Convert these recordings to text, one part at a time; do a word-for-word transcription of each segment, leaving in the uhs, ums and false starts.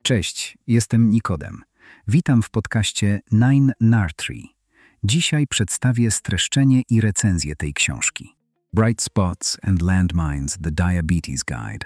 Cześć, jestem Nikodem. Witam w podcaście Nine Nartry. Dzisiaj przedstawię streszczenie i recenzję tej książki. Bright Spots and Landmines – The Diabetes Guide.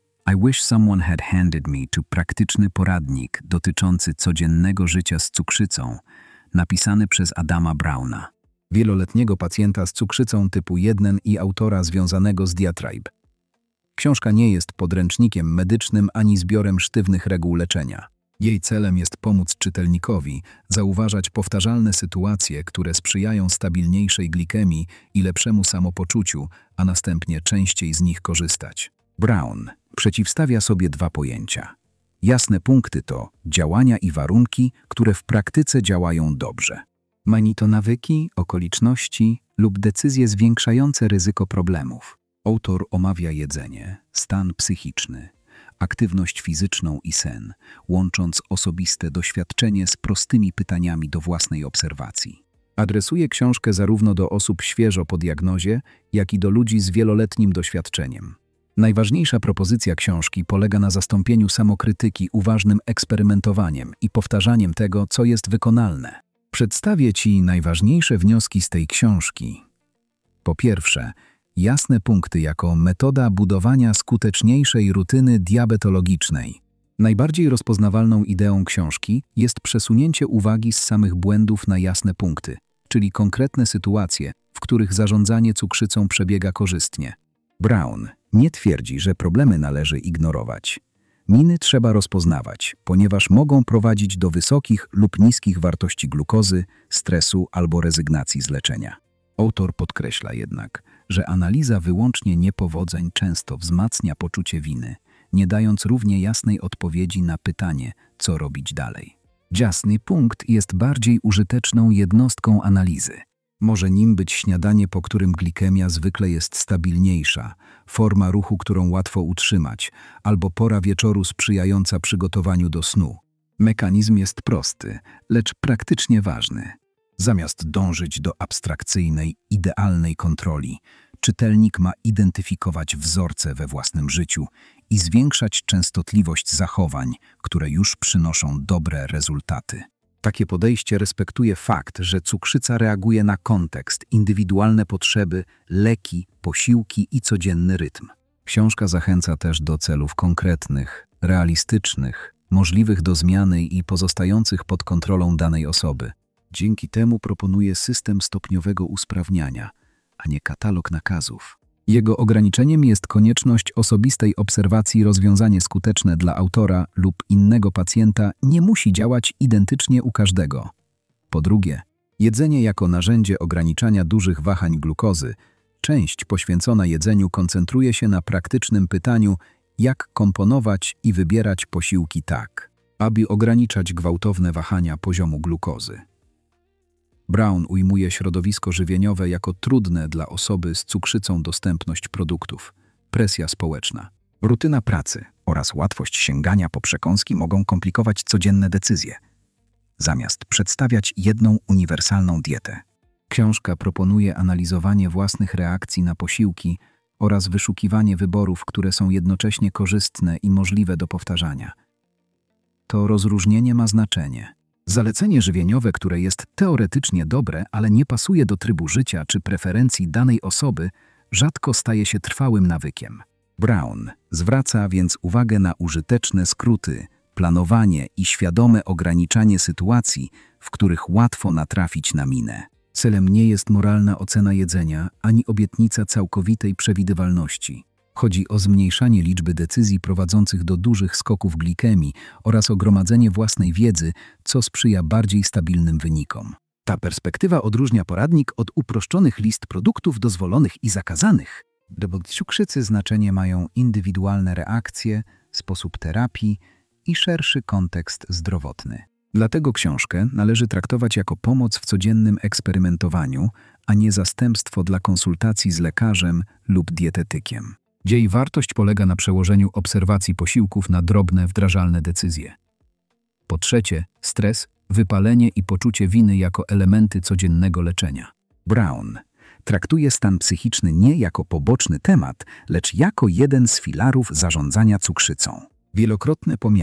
I wish someone had handed me to praktyczny poradnik dotyczący codziennego życia z cukrzycą, napisany przez Adama Browna, wieloletniego pacjenta z cukrzycą typu jeden i autora związanego z Diatribe. Książka nie jest podręcznikiem medycznym ani zbiorem sztywnych reguł leczenia. Jej celem jest pomóc czytelnikowi zauważać powtarzalne sytuacje, które sprzyjają stabilniejszej glikemii i lepszemu samopoczuciu, a następnie częściej z nich korzystać. Brown przeciwstawia sobie dwa pojęcia. Jasne punkty to działania i warunki, które w praktyce działają dobrze. Mani to nawyki, okoliczności lub decyzje zwiększające ryzyko problemów. Autor omawia jedzenie, stan psychiczny, aktywność fizyczną i sen, łącząc osobiste doświadczenie z prostymi pytaniami do własnej obserwacji. Adresuje książkę zarówno do osób świeżo po diagnozie, jak i do ludzi z wieloletnim doświadczeniem. Najważniejsza propozycja książki polega na zastąpieniu samokrytyki uważnym eksperymentowaniem i powtarzaniem tego, co jest wykonalne. Przedstawię Ci najważniejsze wnioski z tej książki. Po pierwsze, jasne punkty jako metoda budowania skuteczniejszej rutyny diabetologicznej. Najbardziej rozpoznawalną ideą książki jest przesunięcie uwagi z samych błędów na jasne punkty, czyli konkretne sytuacje, w których zarządzanie cukrzycą przebiega korzystnie. Brown nie twierdzi, że problemy należy ignorować. Miny trzeba rozpoznawać, ponieważ mogą prowadzić do wysokich lub niskich wartości glukozy, stresu albo rezygnacji z leczenia. Autor podkreśla jednak, że analiza wyłącznie niepowodzeń często wzmacnia poczucie winy, nie dając równie jasnej odpowiedzi na pytanie, co robić dalej. Jasny punkt jest bardziej użyteczną jednostką analizy. Może nim być śniadanie, po którym glikemia zwykle jest stabilniejsza, forma ruchu, którą łatwo utrzymać, albo pora wieczoru sprzyjająca przygotowaniu do snu. Mechanizm jest prosty, lecz praktycznie ważny. Zamiast dążyć do abstrakcyjnej, idealnej kontroli, czytelnik ma identyfikować wzorce we własnym życiu i zwiększać częstotliwość zachowań, które już przynoszą dobre rezultaty. Takie podejście respektuje fakt, że cukrzyca reaguje na kontekst, indywidualne potrzeby, leki, posiłki i codzienny rytm. Książka zachęca też do celów konkretnych, realistycznych, możliwych do zmiany i pozostających pod kontrolą danej osoby. Dzięki temu proponuje system stopniowego usprawniania, a nie katalog nakazów. Jego ograniczeniem jest konieczność osobistej obserwacji. Rozwiązanie skuteczne dla autora lub innego pacjenta nie musi działać identycznie u każdego. Po drugie, jedzenie jako narzędzie ograniczania dużych wahań glukozy. Część poświęcona jedzeniu koncentruje się na praktycznym pytaniu, jak komponować i wybierać posiłki tak, aby ograniczać gwałtowne wahania poziomu glukozy. Brown ujmuje środowisko żywieniowe jako trudne dla osoby z cukrzycą dostępność produktów, presja społeczna, rutyna pracy oraz łatwość sięgania po przekąski mogą komplikować codzienne decyzje. Zamiast przedstawiać jedną uniwersalną dietę, książka proponuje analizowanie własnych reakcji na posiłki oraz wyszukiwanie wyborów, które są jednocześnie korzystne i możliwe do powtarzania. To rozróżnienie ma znaczenie. Zalecenie żywieniowe, które jest teoretycznie dobre, ale nie pasuje do trybu życia czy preferencji danej osoby, rzadko staje się trwałym nawykiem. Brown zwraca więc uwagę na użyteczne skróty, planowanie i świadome ograniczanie sytuacji, w których łatwo natrafić na minę. Celem nie jest moralna ocena jedzenia, ani obietnica całkowitej przewidywalności. Chodzi o zmniejszanie liczby decyzji prowadzących do dużych skoków glikemii oraz o gromadzenie własnej wiedzy, co sprzyja bardziej stabilnym wynikom. Ta perspektywa odróżnia poradnik od uproszczonych list produktów dozwolonych i zakazanych. Dla cukrzycy znaczenie mają indywidualne reakcje, sposób terapii i szerszy kontekst zdrowotny. Dlatego książkę należy traktować jako pomoc w codziennym eksperymentowaniu, a nie zastępstwo dla konsultacji z lekarzem lub dietetykiem. Jej wartość polega na przełożeniu obserwacji posiłków na drobne, wdrażalne decyzje. Po trzecie, stres, wypalenie i poczucie winy jako elementy codziennego leczenia. Brown traktuje stan psychiczny nie jako poboczny temat, lecz jako jeden z filarów zarządzania cukrzycą. Wielokrotne pomiary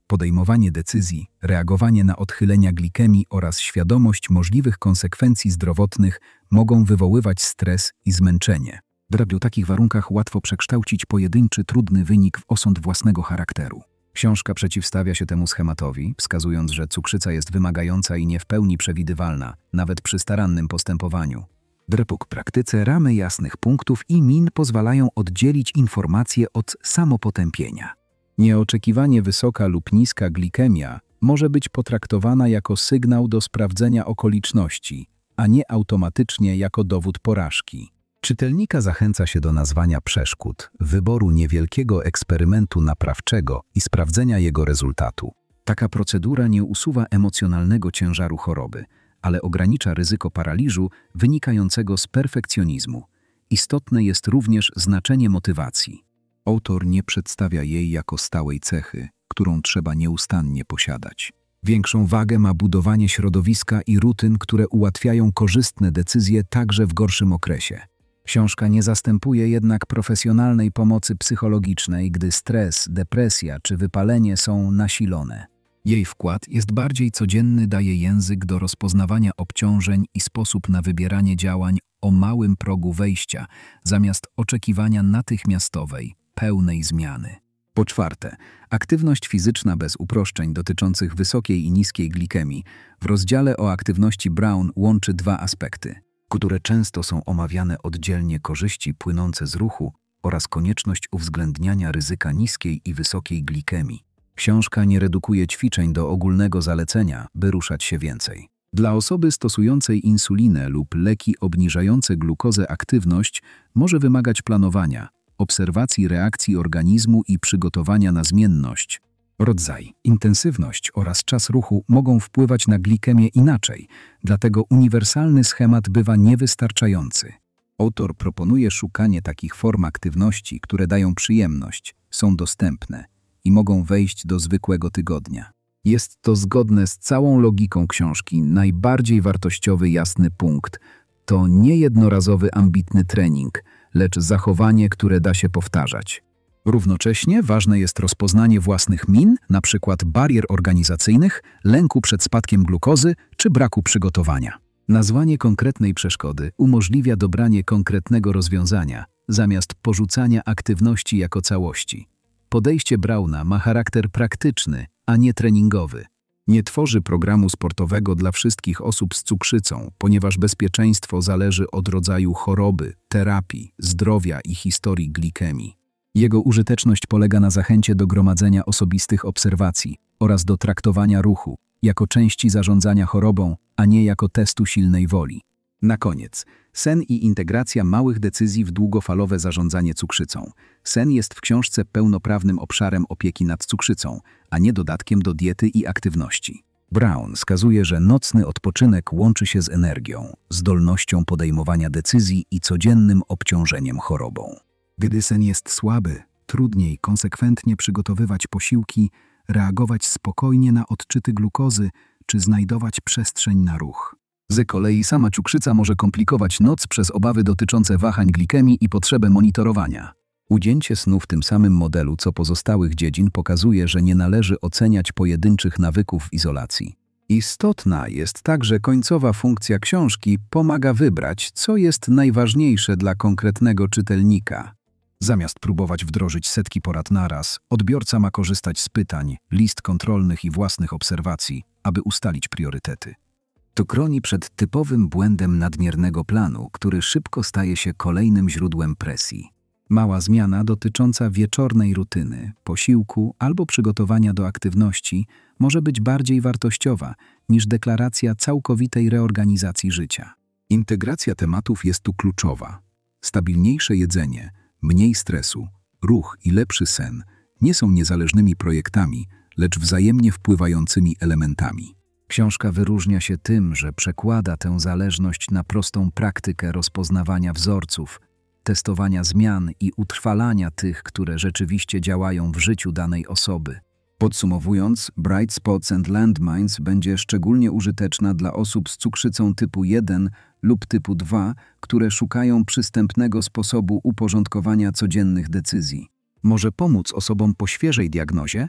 Podejmowanie decyzji, reagowanie na odchylenia glikemii oraz świadomość możliwych konsekwencji zdrowotnych mogą wywoływać stres i zmęczenie. W takich warunkach łatwo przekształcić pojedynczy, trudny wynik w osąd własnego charakteru. Książka przeciwstawia się temu schematowi, wskazując, że cukrzyca jest wymagająca i nie w pełni przewidywalna, nawet przy starannym postępowaniu. W praktyce ramy jasnych punktów i min pozwalają oddzielić informacje od samopotępienia. Nieoczekiwanie wysoka lub niska glikemia może być potraktowana jako sygnał do sprawdzenia okoliczności, a nie automatycznie jako dowód porażki. Czytelnika zachęca się do nazwania przeszkód, wyboru niewielkiego eksperymentu naprawczego i sprawdzenia jego rezultatu. Taka procedura nie usuwa emocjonalnego ciężaru choroby, ale ogranicza ryzyko paraliżu wynikającego z perfekcjonizmu. Istotne jest również znaczenie motywacji. Autor nie przedstawia jej jako stałej cechy, którą trzeba nieustannie posiadać. Większą wagę ma budowanie środowiska i rutyn, które ułatwiają korzystne decyzje także w gorszym okresie. Książka nie zastępuje jednak profesjonalnej pomocy psychologicznej, gdy stres, depresja czy wypalenie są nasilone. Jej wkład jest bardziej codzienny, daje język do rozpoznawania obciążeń i sposób na wybieranie działań o małym progu wejścia, zamiast oczekiwania natychmiastowej, pełnej zmiany. Po czwarte, aktywność fizyczna bez uproszczeń dotyczących wysokiej i niskiej glikemii. W rozdziale o aktywności Brown łączy dwa aspekty, które często są omawiane oddzielnie: korzyści płynące z ruchu oraz konieczność uwzględniania ryzyka niskiej i wysokiej glikemii. Książka nie redukuje ćwiczeń do ogólnego zalecenia, by ruszać się więcej. Dla osoby stosującej insulinę lub leki obniżające glukozę aktywność może wymagać planowania, obserwacji reakcji organizmu i przygotowania na zmienność. Rodzaj, intensywność oraz czas ruchu mogą wpływać na glikemię inaczej, dlatego uniwersalny schemat bywa niewystarczający. Autor proponuje szukanie takich form aktywności, które dają przyjemność, są dostępne i mogą wejść do zwykłego tygodnia. Jest to zgodne z całą logiką książki. Najbardziej wartościowy jasny punkt to nie jednorazowy ambitny trening, lecz zachowanie, które da się powtarzać. Równocześnie ważne jest rozpoznanie własnych min, np. barier organizacyjnych, lęku przed spadkiem glukozy czy braku przygotowania. Nazwanie konkretnej przeszkody umożliwia dobranie konkretnego rozwiązania, zamiast porzucania aktywności jako całości. Podejście Browna ma charakter praktyczny, a nie treningowy. Nie tworzy programu sportowego dla wszystkich osób z cukrzycą, ponieważ bezpieczeństwo zależy od rodzaju choroby, terapii, zdrowia i historii glikemii. Jego użyteczność polega na zachęcie do gromadzenia osobistych obserwacji oraz do traktowania ruchu jako części zarządzania chorobą, a nie jako testu silnej woli. Na koniec, sen i integracja małych decyzji w długofalowe zarządzanie cukrzycą. Sen jest w książce pełnoprawnym obszarem opieki nad cukrzycą, a nie dodatkiem do diety i aktywności. Brown wskazuje, że nocny odpoczynek łączy się z energią, zdolnością podejmowania decyzji i codziennym obciążeniem chorobą. Gdy sen jest słaby, trudniej konsekwentnie przygotowywać posiłki, reagować spokojnie na odczyty glukozy czy znajdować przestrzeń na ruch. Z kolei sama cukrzyca może komplikować noc przez obawy dotyczące wahań glikemii i potrzebę monitorowania. Ujęcie snu w tym samym modelu co pozostałych dziedzin pokazuje, że nie należy oceniać pojedynczych nawyków w izolacji. Istotna jest także końcowa funkcja książki, pomaga wybrać, co jest najważniejsze dla konkretnego czytelnika. Zamiast próbować wdrożyć setki porad naraz, odbiorca ma korzystać z pytań, list kontrolnych i własnych obserwacji, aby ustalić priorytety. To chroni przed typowym błędem nadmiernego planu, który szybko staje się kolejnym źródłem presji. Mała zmiana dotycząca wieczornej rutyny, posiłku albo przygotowania do aktywności może być bardziej wartościowa niż deklaracja całkowitej reorganizacji życia. Integracja tematów jest tu kluczowa. Stabilniejsze jedzenie, mniej stresu, ruch i lepszy sen nie są niezależnymi projektami, lecz wzajemnie wpływającymi elementami. Książka wyróżnia się tym, że przekłada tę zależność na prostą praktykę rozpoznawania wzorców, testowania zmian i utrwalania tych, które rzeczywiście działają w życiu danej osoby. Podsumowując, Bright Spots and Landmines będzie szczególnie użyteczna dla osób z cukrzycą typu jeden lub typu dwa, które szukają przystępnego sposobu uporządkowania codziennych decyzji. Może pomóc osobom po świeżej diagnozie,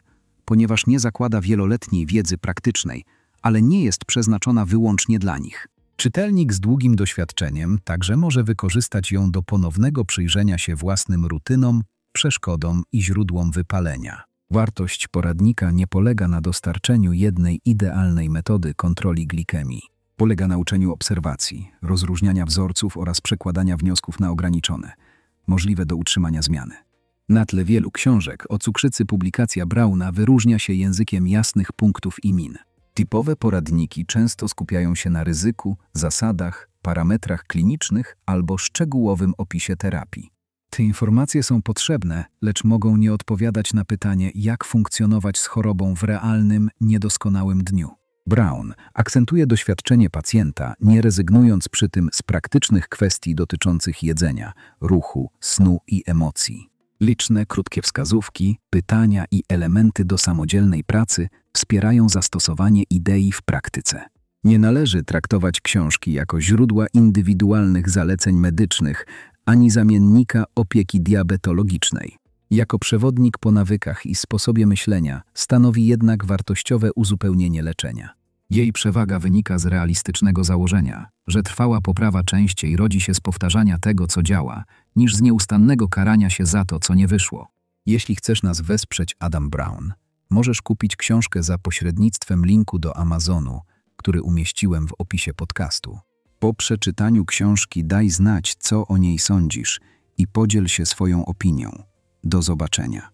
ponieważ nie zakłada wieloletniej wiedzy praktycznej, ale nie jest przeznaczona wyłącznie dla nich. Czytelnik z długim doświadczeniem także może wykorzystać ją do ponownego przyjrzenia się własnym rutynom, przeszkodom i źródłom wypalenia. Wartość poradnika nie polega na dostarczeniu jednej idealnej metody kontroli glikemii. Polega na uczeniu obserwacji, rozróżniania wzorców oraz przekładania wniosków na ograniczone, możliwe do utrzymania zmiany. Na tle wielu książek o cukrzycy publikacja Browna wyróżnia się językiem jasnych punktów i min. Typowe poradniki często skupiają się na ryzyku, zasadach, parametrach klinicznych albo szczegółowym opisie terapii. Te informacje są potrzebne, lecz mogą nie odpowiadać na pytanie, jak funkcjonować z chorobą w realnym, niedoskonałym dniu. Brown akcentuje doświadczenie pacjenta, nie rezygnując przy tym z praktycznych kwestii dotyczących jedzenia, ruchu, snu i emocji. Liczne, krótkie wskazówki, pytania i elementy do samodzielnej pracy wspierają zastosowanie idei w praktyce. Nie należy traktować książki jako źródła indywidualnych zaleceń medycznych ani zamiennika opieki diabetologicznej. Jako przewodnik po nawykach i sposobie myślenia stanowi jednak wartościowe uzupełnienie leczenia. Jej przewaga wynika z realistycznego założenia, że trwała poprawa częściej rodzi się z powtarzania tego, co działa, niż z nieustannego karania się za to, co nie wyszło. Jeśli chcesz nas wesprzeć, Adam Brown, możesz kupić książkę za pośrednictwem linku do Amazonu, który umieściłem w opisie podcastu. Po przeczytaniu książki daj znać, co o niej sądzisz i podziel się swoją opinią. Do zobaczenia.